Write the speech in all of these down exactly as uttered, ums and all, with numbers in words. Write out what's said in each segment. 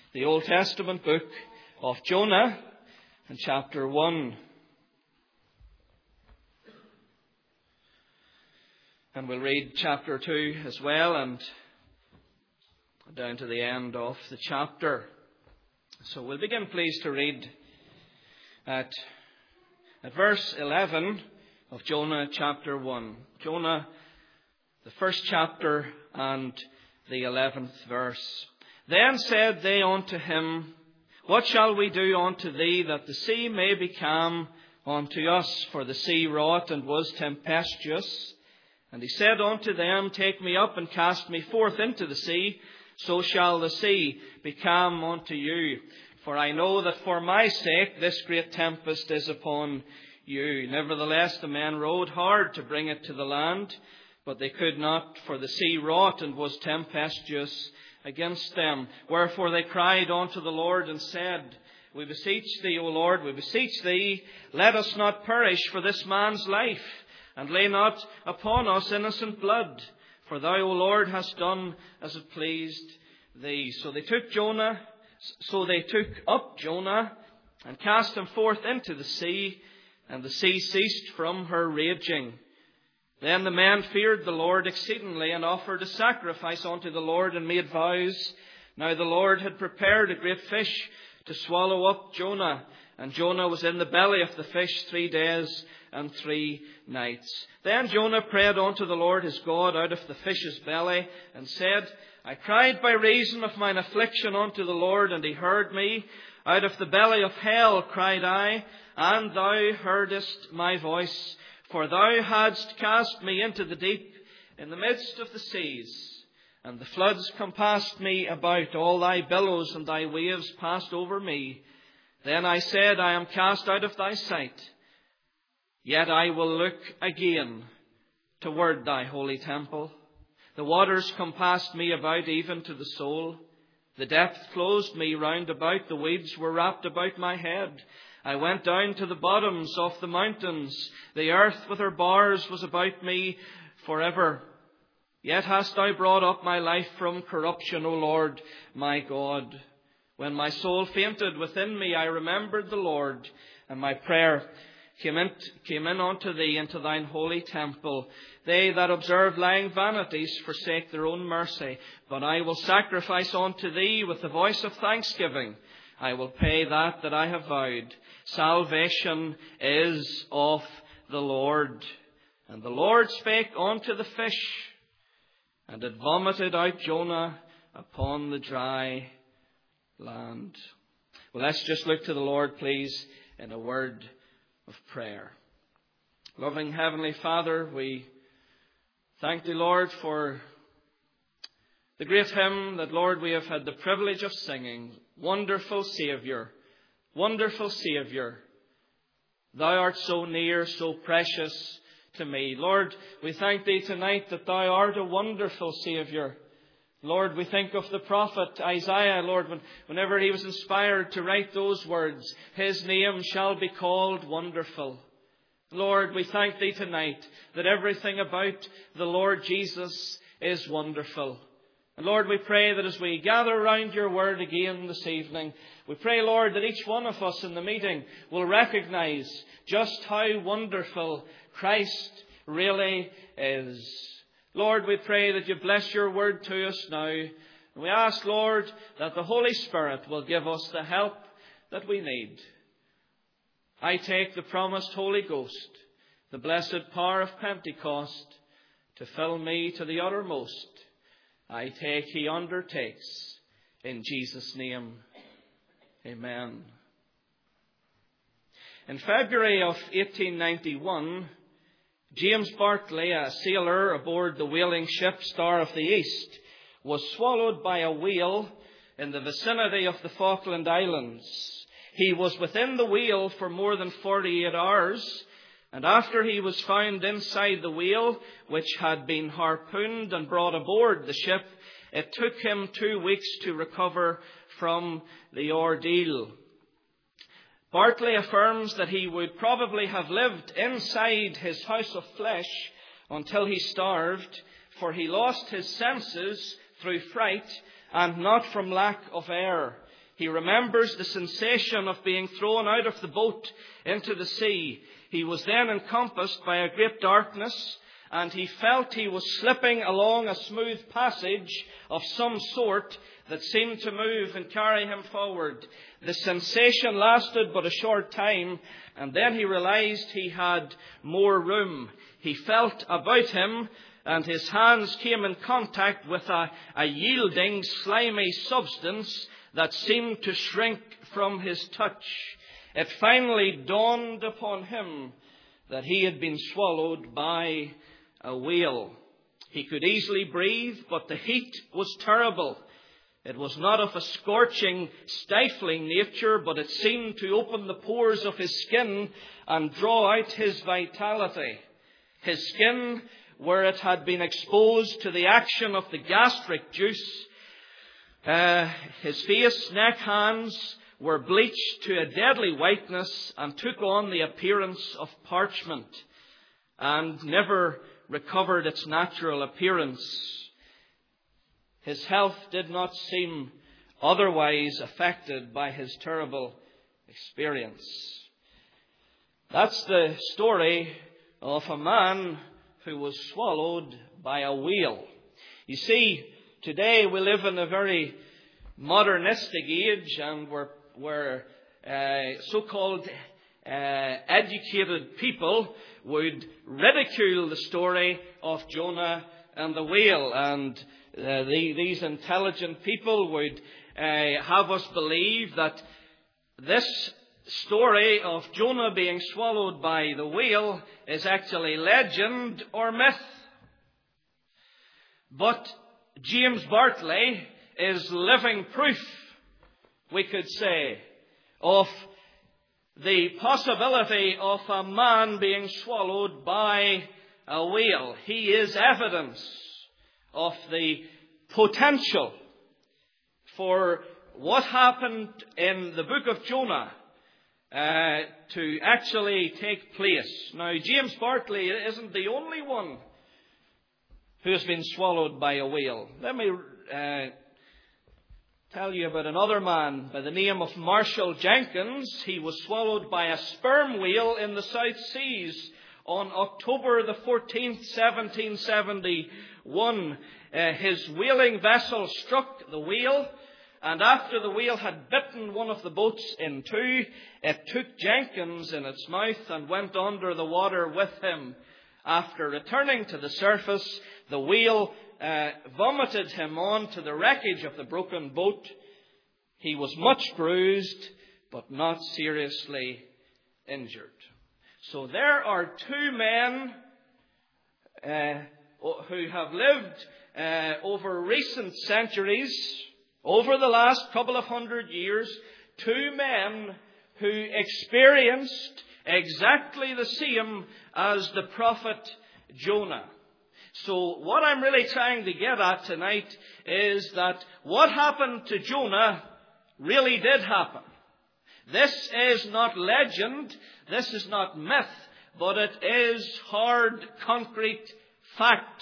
the Old Testament book of Jonah, and chapter one. And we'll read chapter two as well, and down to the end of the chapter. So we'll begin, please, to read at, at verse eleven of Jonah chapter one. Jonah, the first chapter and the eleventh verse. Then said they unto him, What shall we do unto thee, that the sea may be calm unto us? For the sea wrought and was tempestuous. And he said unto them, Take me up and cast me forth into the sea, so shall the sea be calm unto you. For I know that for my sake this great tempest is upon you. Nevertheless the men rowed hard to bring it to the land, but they could not, for the sea wrought and was tempestuous against them. Wherefore they cried unto the Lord and said, We beseech thee, O Lord, we beseech thee, let us not perish for this man's life, and lay not upon us innocent blood. For thou, O Lord, hast done as it pleased thee. So they took Jonah, so they took up Jonah, and cast him forth into the sea, and the sea ceased from her raging. Then the men feared the Lord exceedingly, and offered a sacrifice unto the Lord, and made vows. Now the Lord had prepared a great fish to swallow up Jonah, and Jonah was in the belly of the fish three days and three nights. Then Jonah prayed unto the Lord his God out of the fish's belly, and said, I cried by reason of mine affliction unto the Lord, and he heard me. Out of the belly of hell cried I, and thou heardest my voice. For thou hadst cast me into the deep, in the midst of the seas, and the floods compassed me about. All thy billows and thy waves passed over me. Then I said, I am cast out of thy sight. Yet I will look again toward thy holy temple. The waters compassed me about, even to the soul. The depth closed me round about. The weeds were wrapped about my head. I went down to the bottoms of the mountains. The earth with her bars was about me forever. Yet hast thou brought up my life from corruption, O Lord, my God. When my soul fainted within me, I remembered the Lord, and my prayer came in, came in unto thee into thine holy temple. They that observe lying vanities forsake their own mercy. But I will sacrifice unto thee with the voice of thanksgiving. I will pay that that I have vowed. Salvation is of the Lord. And the Lord spake unto the fish, and it vomited out Jonah upon the dry land. Well, let's just look to the Lord, please, in a word of prayer. Loving Heavenly Father, we thank thee, Lord, for the great hymn that, Lord, we have had the privilege of singing. Wonderful Saviour, wonderful Saviour, thou art so near, so precious to me. Lord, we thank thee tonight that thou art a wonderful Saviour. Lord, we think of the prophet Isaiah, Lord, when, whenever he was inspired to write those words, his name shall be called Wonderful. Lord, we thank thee tonight that everything about the Lord Jesus is wonderful. And Lord, we pray that as we gather around your word again this evening, we pray, Lord, that each one of us in the meeting will recognize just how wonderful Christ really is. Lord, we pray that you bless your word to us now. And we ask, Lord, that the Holy Spirit will give us the help that we need. I take the promised Holy Ghost, the blessed power of Pentecost, to fill me to the uttermost. I take, he undertakes. In Jesus' name, amen. In February of eighteen ninety-one, James Barclay, a sailor aboard the whaling ship Star of the East, was swallowed by a whale in the vicinity of the Falkland Islands. He was within the whale for more than forty-eight hours, and after he was found inside the whale, which had been harpooned and brought aboard the ship, it took him two weeks to recover from the ordeal. Barclay affirms that he would probably have lived inside his house of flesh until he starved, for he lost his senses through fright and not from lack of air. He remembers the sensation of being thrown out of the boat into the sea. He was then encompassed by a great darkness, and he felt he was slipping along a smooth passage of some sort that seemed to move and carry him forward. The sensation lasted but a short time, and then he realized he had more room. He felt about him, and his hands came in contact with a, a yielding, slimy substance that seemed to shrink from his touch. It finally dawned upon him that he had been swallowed by a whale. He could easily breathe, but the heat was terrible. It was not of a scorching, stifling nature, but it seemed to open the pores of his skin and draw out his vitality. His skin, where it had been exposed to the action of the gastric juice, uh, his face, neck, hands were bleached to a deadly whiteness and took on the appearance of parchment and never recovered its natural appearance. His health did not seem otherwise affected by his terrible experience. That's the story of a man who was swallowed by a whale. You see, today we live in a very modernistic age, and we're, we're uh, so-called uh, educated people would ridicule the story of Jonah and the whale, and uh, the, these intelligent people would uh, have us believe that this story of Jonah being swallowed by the whale is actually legend or myth. But James Bartley is living proof, we could say, of the possibility of a man being swallowed by a whale. He is evidence of the potential for what happened in the book of Jonah uh, to actually take place. Now, James Bartley isn't the only one who has been swallowed by a whale. Let me uh, tell you about another man by the name of Marshall Jenkins. He was swallowed by a sperm whale in the South Seas on October the fourteenth, seventeen seventy-one. Uh, his whaling vessel struck the whale, and after the whale had bitten one of the boats in two, it took Jenkins in its mouth and went under the water with him. After returning to the surface, the whale uh, vomited him on to the wreckage of the broken boat. He was much bruised, but not seriously injured. So there are two men uh, who have lived uh, over recent centuries, over the last couple of hundred years, two men who experienced exactly the same as the prophet Jonah. So what I'm really trying to get at tonight is that what happened to Jonah really did happen. This is not legend, this is not myth, but it is hard, concrete fact.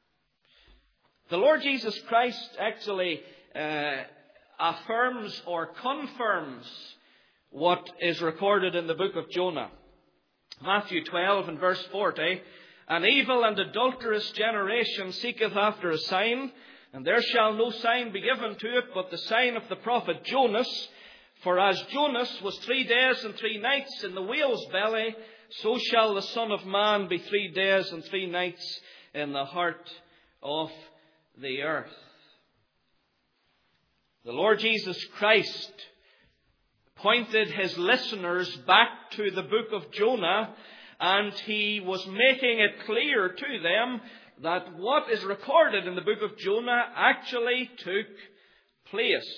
The Lord Jesus Christ actually uh, affirms or confirms what is recorded in the book of Jonah. Matthew twelve and verse forty, "An evil and adulterous generation seeketh after a sign, and there shall no sign be given to it but the sign of the prophet Jonas. For as Jonas was three days and three nights in the whale's belly, so shall the Son of Man be three days and three nights in the heart of the earth." The Lord Jesus Christ pointed his listeners back to the book of Jonah, and he was making it clear to them that what is recorded in the book of Jonah actually took place.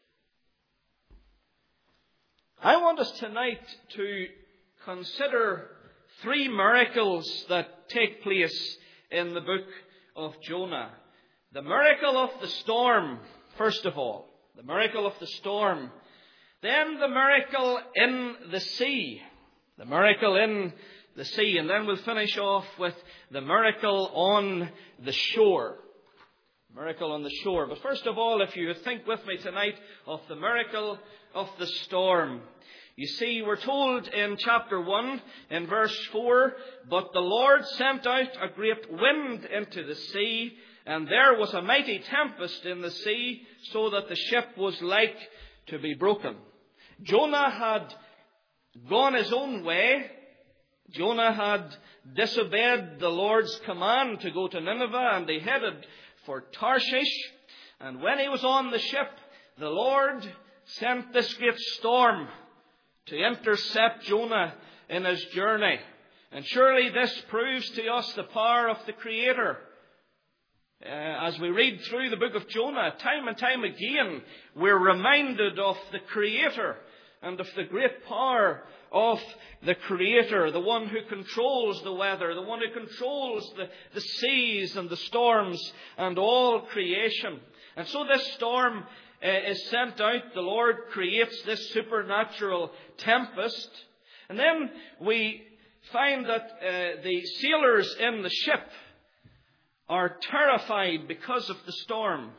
I want us tonight to consider three miracles that take place in the book of Jonah. The miracle of the storm, first of all. The miracle of the storm. Then the miracle in the sea. The miracle in the sea. And then we'll finish off with the miracle on the shore. Miracle on the shore. But first of all, if you think with me tonight of the miracle of the storm. You see, we're told in chapter one, in verse four, "But the Lord sent out a great wind into the sea, and there was a mighty tempest in the sea, so that the ship was like to be broken." Jonah had gone his own way. Jonah had disobeyed the Lord's command to go to Nineveh, and he headed for Tarshish. And when he was on the ship, the Lord sent this great storm to intercept Jonah in his journey. And surely this proves to us the power of the Creator. Uh, as we read through the book of Jonah, time and time again, we're reminded of the Creator and of the great power of the Creator, the one who controls the weather, the one who controls the, the seas and the storms and all creation. And so this storm uh, is sent out. The Lord creates this supernatural tempest. And then we find that uh, the sailors in the ship are terrified because of the storm.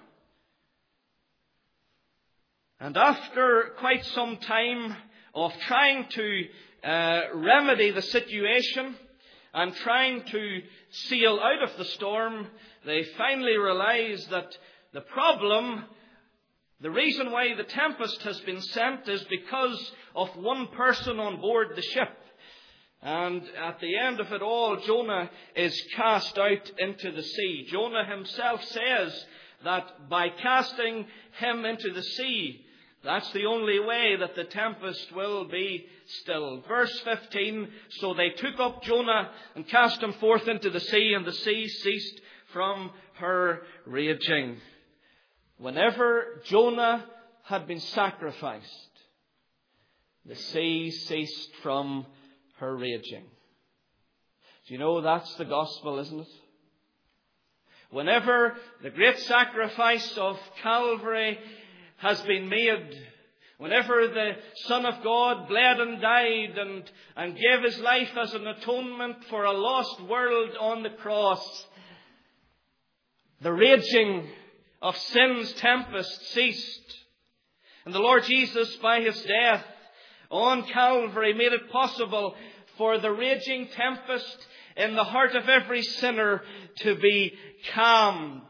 And after quite some time of trying to uh, remedy the situation and trying to sail out of the storm, they finally realize that the problem, the reason why the tempest has been sent, is because of one person on board the ship. And at the end of it all, Jonah is cast out into the sea. Jonah himself says that by casting him into the sea, that's the only way that the tempest will be stilled. Verse fifteen, "So they took up Jonah and cast him forth into the sea, and the sea ceased from her raging." Whenever Jonah had been sacrificed, the sea ceased from her raging. Do you know that's the gospel, isn't it? Whenever the great sacrifice of Calvary has been made, whenever the Son of God bled and died and, and gave his life as an atonement for a lost world on the cross, the raging of sin's tempest ceased. And the Lord Jesus, by his death on Calvary, made it possible for the raging tempest in the heart of every sinner to be calmed.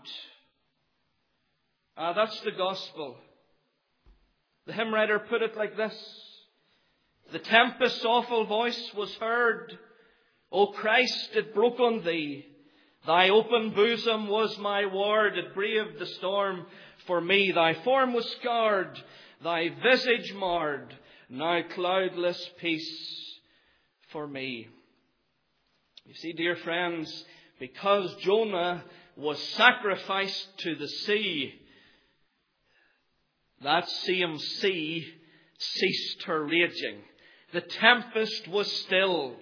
Ah, that's the gospel. The hymn writer put it like this: "The tempest's awful voice was heard. O Christ, it broke on thee. Thy open bosom was my ward. It braved the storm for me. Thy form was scarred, thy visage marred. Now cloudless peace for me." You see, dear friends, because Jonah was sacrificed to the sea, that same sea ceased her raging. The tempest was stilled.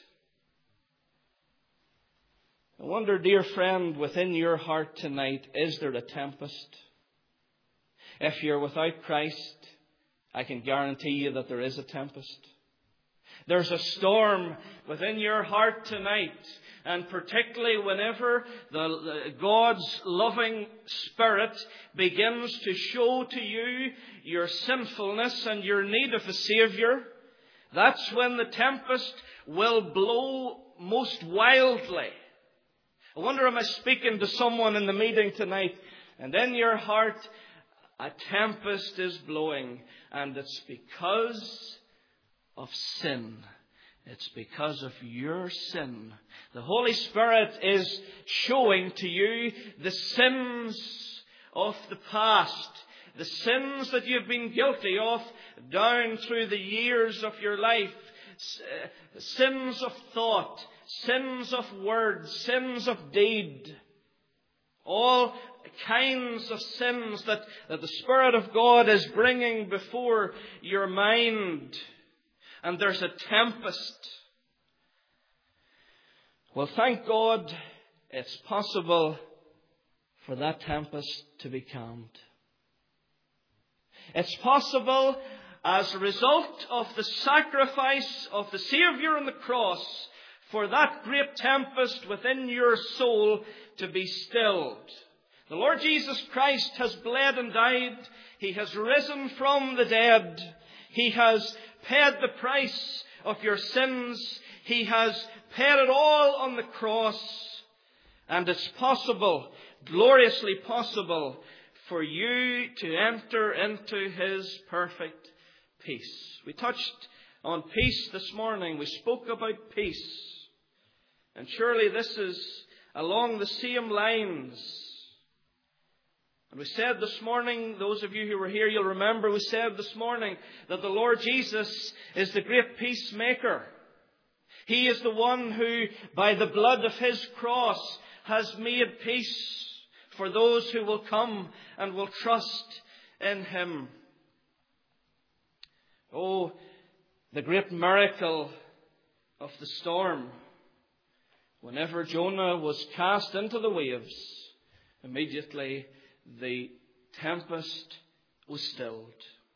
I wonder, dear friend, within your heart tonight, is there a tempest? If you're without Christ, I can guarantee you that there is a tempest. There's a storm within your heart tonight. And particularly whenever the, the, God's loving Spirit begins to show to you your sinfulness and your need of a Saviour, that's when the tempest will blow most wildly. I wonder, am I speaking to someone in the meeting tonight? And in your heart, a tempest is blowing. And it's because of sin. It's because of your sin. The Holy Spirit is showing to you the sins of the past. The sins that you've been guilty of down through the years of your life. Sins of thought, sins of word, sins of deed. All kinds of sins that, that the Spirit of God is bringing before your mind. And there's a tempest. Well, thank God it's possible for that tempest to be calmed. It's possible as a result of the sacrifice of the Saviour on the cross for that great tempest within your soul to be stilled. The Lord Jesus Christ has bled and died. He has risen from the dead. He has paid the price of your sins. He has paid it all on the cross. And it's possible, gloriously possible, for you to enter into His perfect peace. We touched on peace this morning. We spoke about peace. And surely this is along the same lines. And we said this morning, those of you who were here, you'll remember we said this morning that the Lord Jesus is the great peacemaker. He is the one who, by the blood of His cross, has made peace for those who will come and will trust in Him. Oh, the great miracle of the storm. Whenever Jonah was cast into the waves, immediately the tempest was stilled.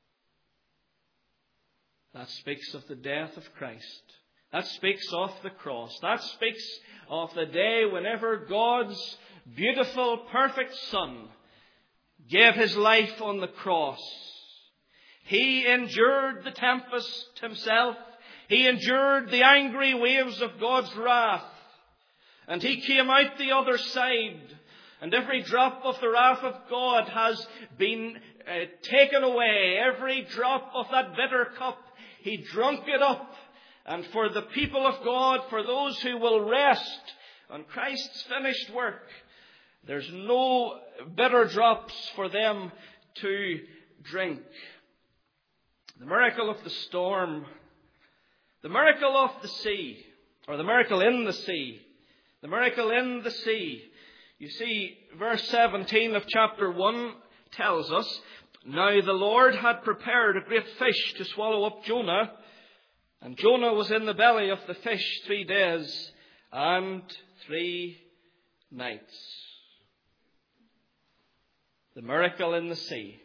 That speaks of the death of Christ. That speaks of the cross. That speaks of the day whenever God's beautiful, perfect Son gave His life on the cross. He endured the tempest Himself. He endured the angry waves of God's wrath. And He came out the other side. And every drop of the wrath of God has been uh, taken away. Every drop of that bitter cup, He drunk it up. And for the people of God, for those who will rest on Christ's finished work, there's no bitter drops for them to drink. The miracle of the storm, the miracle of the sea, or the miracle in the sea, the miracle in the sea. You see, verse seventeen of chapter one tells us, now the Lord had prepared a great fish to swallow up Jonah, and Jonah was in the belly of the fish three days and three nights. The miracle in the sea.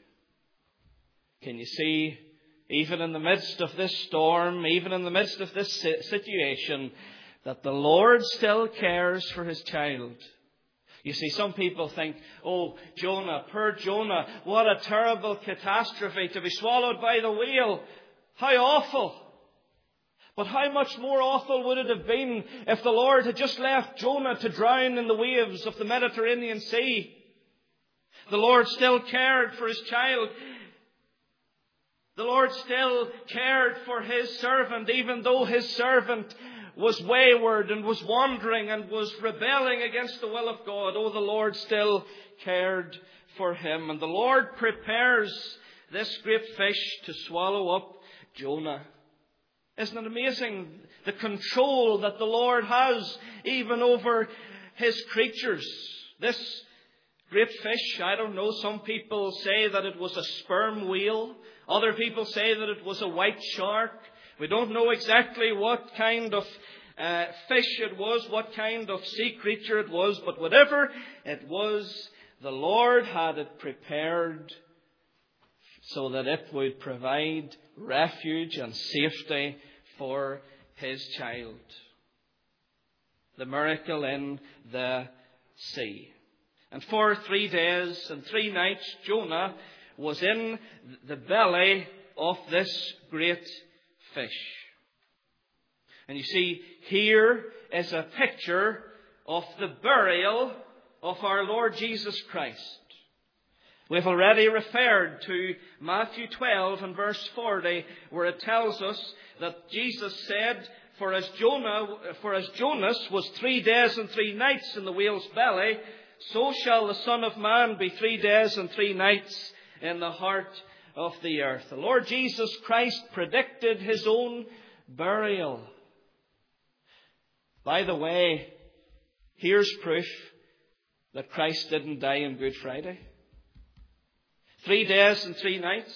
Can you see, even in the midst of this storm, even in the midst of this situation, that the Lord still cares for His child? You see, some people think, oh, Jonah, poor Jonah, what a terrible catastrophe to be swallowed by the whale. How awful. But how much more awful would it have been if the Lord had just left Jonah to drown in the waves of the Mediterranean Sea? The Lord still cared for His child. The Lord still cared for His servant, even though His servant was wayward and was wandering and was rebelling against the will of God. Oh, the Lord still cared for him. And the Lord prepares this great fish to swallow up Jonah. Isn't it amazing the control that the Lord has even over His creatures? This great fish, I don't know, some people say that it was a sperm whale. Other people say that it was a white shark. We don't know exactly what kind of uh, fish it was, what kind of sea creature it was, but whatever it was, the Lord had it prepared so that it would provide refuge and safety for His child. The miracle in the sea. And for three days and three nights, Jonah was in the belly of this great fish. And you see, here is a picture of the burial of our Lord Jesus Christ. We've already referred to Matthew twelve and verse forty, where it tells us that Jesus said, For as Jonah, for as Jonas was three days and three nights in the whale's belly, so shall the Son of Man be three days and three nights in the heart of the earth. The Lord Jesus Christ predicted His own burial. By the way, here's proof that Christ didn't die on Good Friday. Three days and three nights.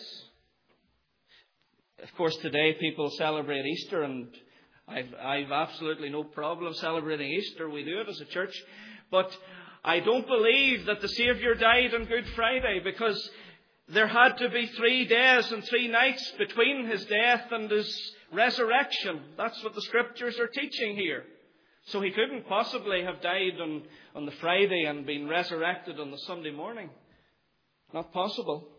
Of course, today people celebrate Easter, and I've, I've absolutely no problem celebrating Easter. We do it as a church. But I don't believe that the Saviour died on Good Friday, because there had to be three days and three nights between His death and His resurrection. That's what the Scriptures are teaching here. So he couldn't possibly have died on, on the Friday and been resurrected on the Sunday morning. Not possible.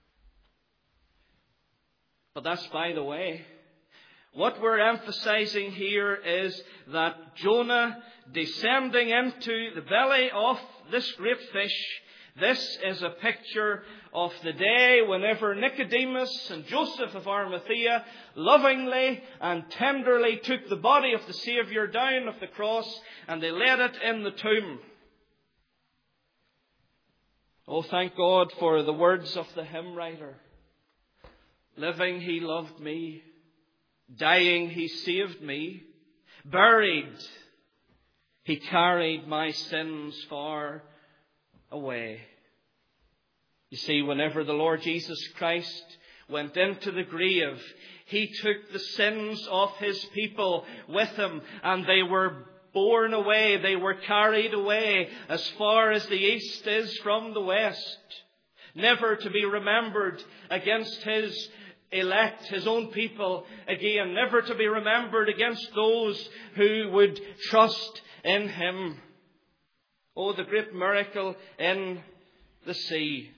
But that's by the way. What we're emphasizing here is that Jonah descending into the belly of this great fish, this is a picture of the day whenever Nicodemus and Joseph of Arimathea lovingly and tenderly took the body of the Saviour down of the cross and they laid it in the tomb. Oh, thank God for the words of the hymn writer. Living, he loved me. Dying, he saved me. Buried, he carried my sins far away. You see, whenever the Lord Jesus Christ went into the grave, he took the sins of his people with him, and they were borne away, they were carried away as far as the east is from the west, never to be remembered against his elect, his own people again, never to be remembered against those who would trust in him. Oh, the great miracle in the sea.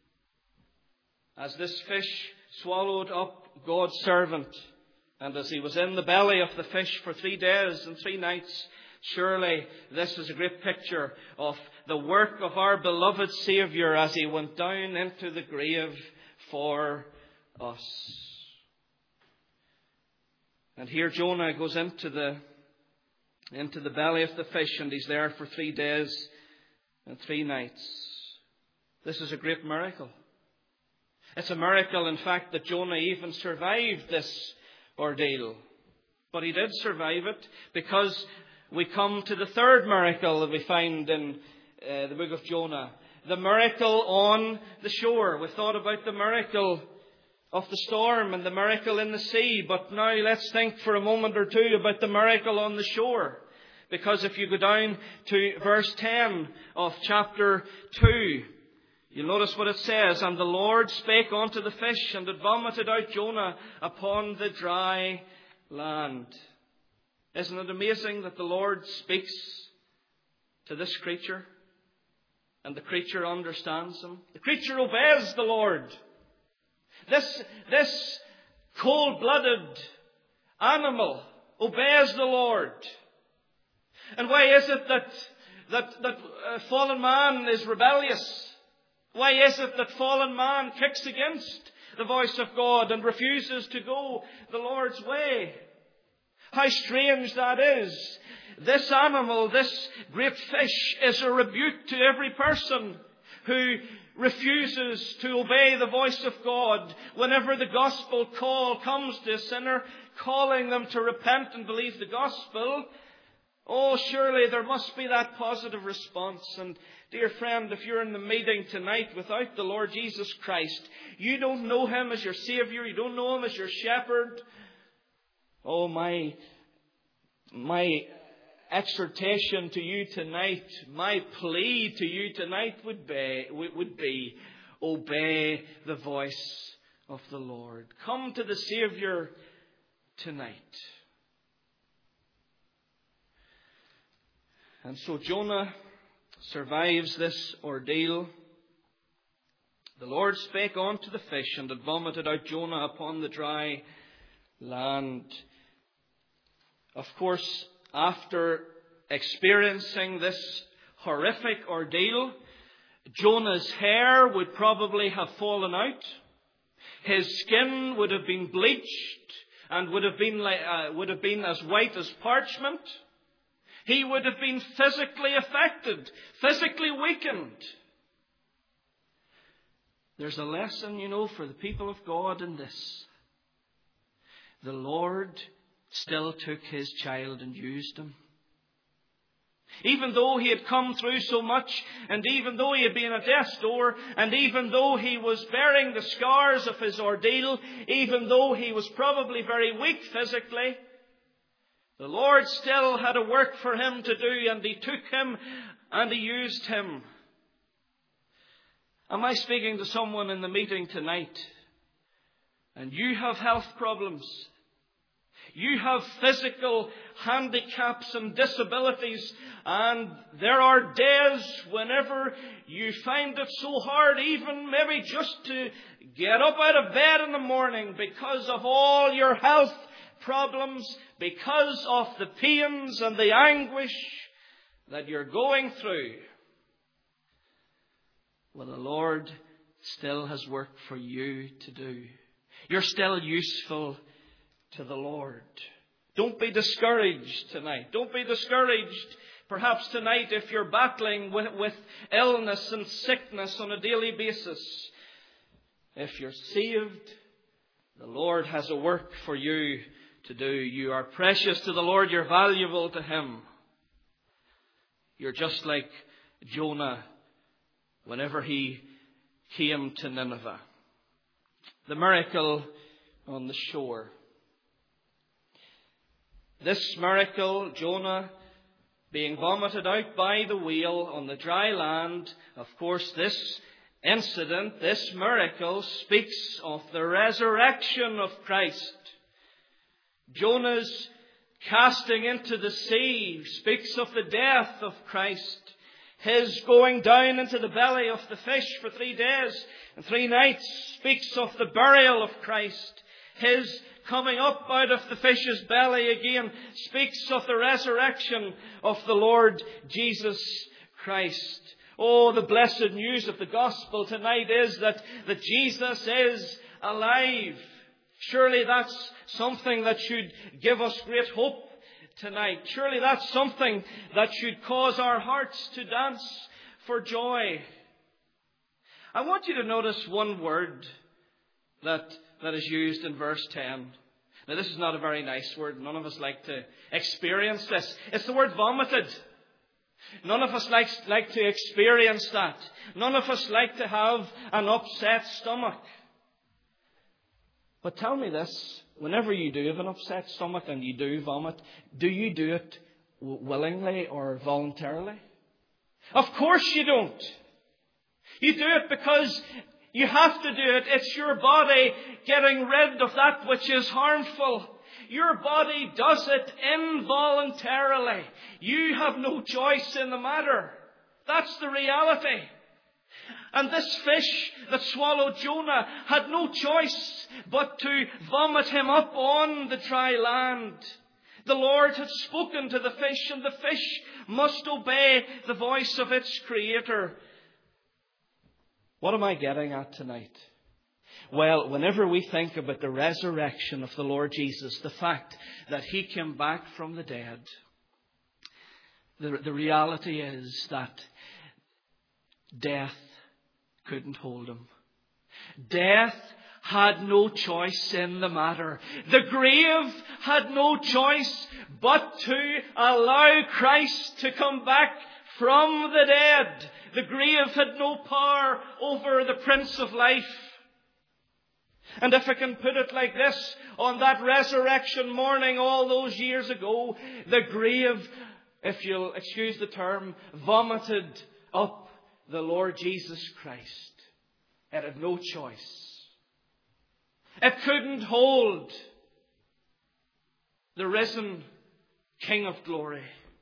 As this fish swallowed up God's servant, and as he was in the belly of the fish for three days and three nights, surely this is a great picture of the work of our beloved Saviour as he went down into the grave for us. And here Jonah goes into the into the belly of the fish, and he's there for three days and three nights. This is a great miracle. It's a miracle, in fact, that Jonah even survived this ordeal. But he did survive it, because we come to the third miracle that we find in uh, the book of Jonah. The miracle on the shore. We thought about the miracle of the storm and the miracle in the sea. But now let's think for a moment or two about the miracle on the shore. Because if you go down to verse ten of chapter two, you'll notice what it says. And the Lord spake unto the fish, and it vomited out Jonah upon the dry land. Isn't it amazing that the Lord speaks to this creature, and the creature understands him? The creature obeys the Lord. This, this cold-blooded animal obeys the Lord. And why is it that, that, that uh, fallen man is rebellious? Why is it that fallen man kicks against the voice of God and refuses to go the Lord's way? How strange that is. This animal, this great fish, is a rebuke to every person who refuses to obey the voice of God whenever the gospel call comes to a sinner, calling them to repent and believe the gospel. Oh, surely there must be that positive response. And dear friend, if you're in the meeting tonight without the Lord Jesus Christ, you don't know him as your Saviour, you don't know him as your shepherd. Oh, my, my exhortation to you tonight, my plea to you tonight would be, would be, obey the voice of the Lord. Come to the Saviour tonight. And so Jonah survives this ordeal. The Lord spake unto the fish, and it vomited out Jonah upon the dry land. Of course, after experiencing this horrific ordeal, Jonah's hair would probably have fallen out. His skin would have been bleached and would have been like, uh, would have been as white as parchment. He would have been physically affected, physically weakened. There's a lesson, you know, for the people of God in this. The Lord still took his child and used him. Even though he had come through so much, and even though he had been at death's door, and even though he was bearing the scars of his ordeal, even though he was probably very weak physically, the Lord still had a work for him to do, and he took him and he used him. Am I speaking to someone in the meeting tonight? And you have health problems. You have physical handicaps and disabilities, and there are days whenever you find it so hard, even maybe just to get up out of bed in the morning because of all your health problems, because of the pains and the anguish that you're going through. Well, the Lord still has work for you to do. You're still useful to the Lord. Don't be discouraged tonight. Don't be discouraged perhaps tonight if you're battling with, with illness and sickness on a daily basis. If you're saved, the Lord has a work for you to do. You are precious to the Lord. You're valuable to Him. You're just like Jonah whenever he came to Nineveh. The miracle on the shore. This miracle, Jonah being vomited out by the whale on the dry land, of course this incident, this miracle speaks of the resurrection of Christ. Jonah's casting into the sea speaks of the death of Christ. His going down into the belly of the fish for three days and three nights speaks of the burial of Christ. His coming up out of the fish's belly again speaks of the resurrection of the Lord Jesus Christ. Oh, the blessed news of the gospel tonight is that, that Jesus is alive. Surely that's something that should give us great hope tonight. Surely that's something that should cause our hearts to dance for joy. I want you to notice one word that, that is used in verse ten. Now, this is not a very nice word. None of us like to experience this. It's the word vomited. None of us like, like to experience that. None of us like to have an upset stomach. But tell me this, whenever you do have an upset stomach and you do vomit, do you do it willingly or voluntarily? Of course you don't. You do it because you have to do it. It's your body getting rid of that which is harmful. Your body does it involuntarily. You have no choice in the matter. That's the reality. And this fish that swallowed Jonah had no choice but to vomit him up on the dry land. The Lord had spoken to the fish, and the fish must obey the voice of its Creator. What am I getting at tonight? Well, whenever we think about the resurrection of the Lord Jesus, the fact that He came back from the dead, the, the reality is that death couldn't hold Him. Death had no choice in the matter. The grave had no choice but to allow Christ to come back from the dead. The grave had no power over the Prince of Life. And if I can put it like this, on that resurrection morning all those years ago, the grave, if you'll excuse the term, vomited up the Lord Jesus Christ. It had no choice. It couldn't hold the risen King of glory.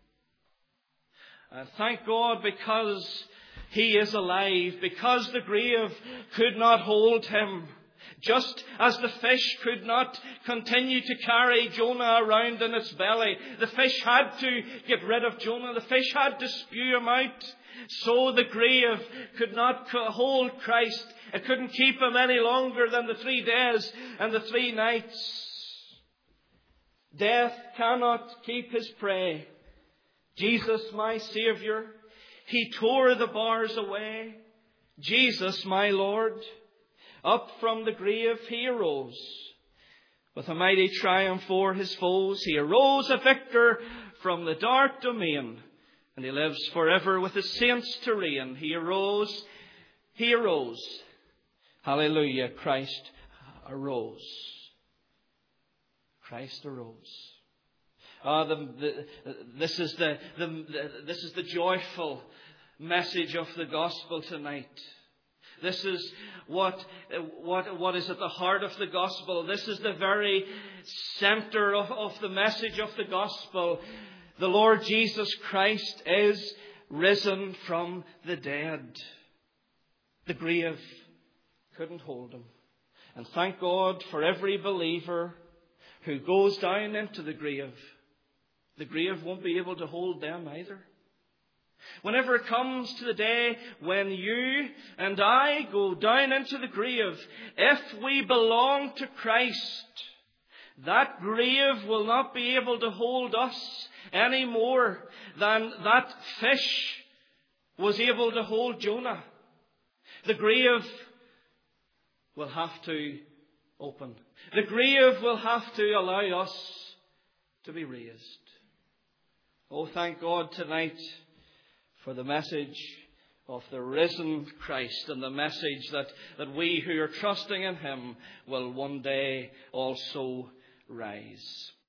And thank God, because He is alive, because the grave could not hold Him. Just as the fish could not continue to carry Jonah around in its belly, the fish had to get rid of Jonah, the fish had to spew him out. So the grave could not hold Christ. It couldn't keep Him any longer than the three days and the three nights. Death cannot keep His prey. Jesus, my Saviour, He tore the bars away. Jesus, my Lord, up from the grave He arose. With a mighty triumph o'er His foes, He arose a victor from the dark domain. And He lives forever with His saints to reign. He arose. He arose. Hallelujah. Christ arose. Christ arose. Ah, the, the, this is the, the, the this is the joyful message of the gospel tonight. This is what, what, what is at the heart of the gospel. This is the very center of, of the message of the gospel. The Lord Jesus Christ is risen from the dead. The grave couldn't hold him. And thank God for every believer who goes down into the grave. The grave won't be able to hold them either. Whenever it comes to the day when you and I go down into the grave, if we belong to Christ, that grave will not be able to hold us any more than that fish was able to hold Jonah. The grave will have to open. The grave will have to allow us to be raised. Oh, thank God tonight for the message of the risen Christ, and the message that, that we who are trusting in Him will one day also rise.